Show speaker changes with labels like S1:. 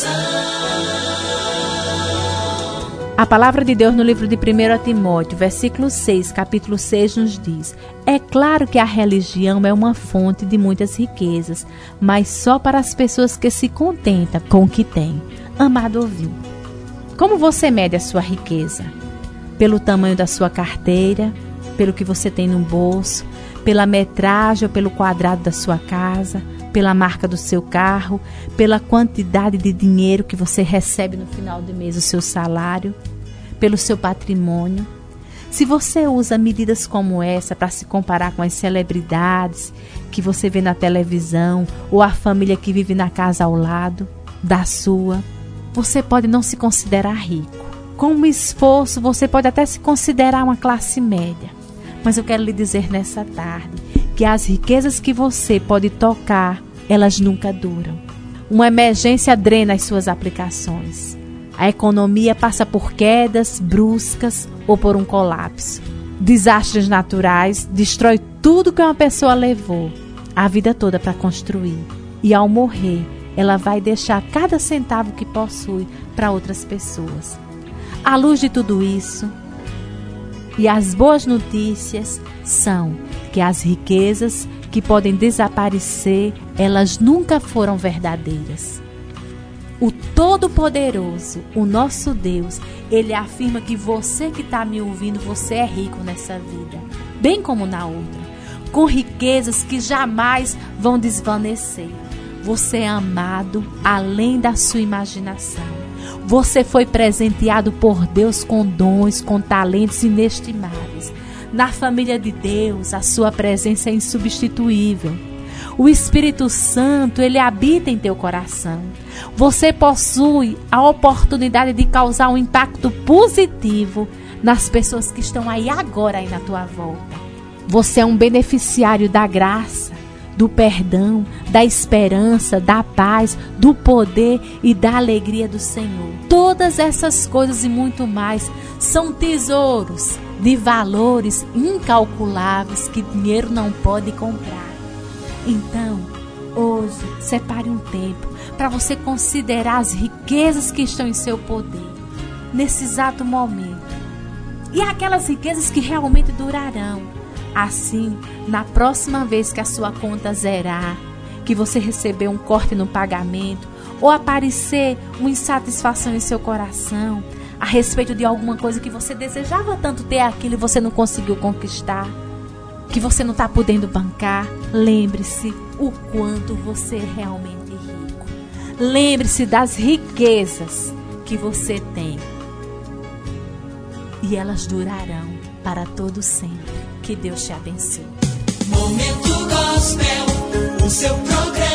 S1: A palavra de Deus no livro de 1 Timóteo, versículo 6, capítulo 6, nos diz: é claro que a religião é uma fonte de muitas riquezas, mas só para as pessoas que se contentam com o que têm. Amado ouvinte, como você mede a sua riqueza? Pelo tamanho da sua carteira, pelo que você tem no bolso, pela metragem ou pelo quadrado da sua casa, pela marca do seu carro, pela quantidade de dinheiro que você recebe no final do mês, o seu salário, pelo seu patrimônio? Se você usa medidas como essa para se comparar com as celebridades que você vê na televisão ou a família que vive na casa ao lado da sua, você pode não se considerar rico. Com um esforço, você pode até se considerar uma classe média. Mas eu quero lhe dizer nessa tarde que as riquezas que você pode tocar, elas nunca duram. Uma emergência drena as suas aplicações. A economia passa por quedas bruscas ou por um colapso. Desastres naturais destrói tudo que uma pessoa levou a vida toda para construir. E ao morrer, ela vai deixar cada centavo que possui para outras pessoas. À luz de tudo isso, e as boas notícias são que as riquezas que podem desaparecer, elas nunca foram verdadeiras. O Todo-Poderoso, o nosso Deus, Ele afirma que você que está me ouvindo, você é rico nessa vida, bem como na outra, com riquezas que jamais vão desvanecer. Você é amado além da sua imaginação. Você foi presenteado por Deus com dons, com talentos inestimáveis. Na família de Deus, a sua presença é insubstituível. O Espírito Santo, ele habita em teu coração. Você possui a oportunidade de causar um impacto positivo nas pessoas que estão aí agora aí na tua volta. Você é um beneficiário da graça, do perdão, da esperança, da paz, do poder e da alegria do Senhor. Todas essas coisas e muito mais são tesouros de valores incalculáveis que dinheiro não pode comprar. Então, hoje, separe um tempo para você considerar as riquezas que estão em seu poder, nesse exato momento. E aquelas riquezas que realmente durarão. Assim, na próxima vez que a sua conta zerar, que você receber um corte no pagamento, ou aparecer uma insatisfação em seu coração a respeito de alguma coisa que você desejava tanto ter aquilo e você não conseguiu conquistar, que você não está podendo bancar, lembre-se o quanto você é realmente rico. Lembre-se das riquezas que você tem. E elas durarão para todo sempre. Que Deus te abençoe.
S2: Momento Gospel, o seu programa.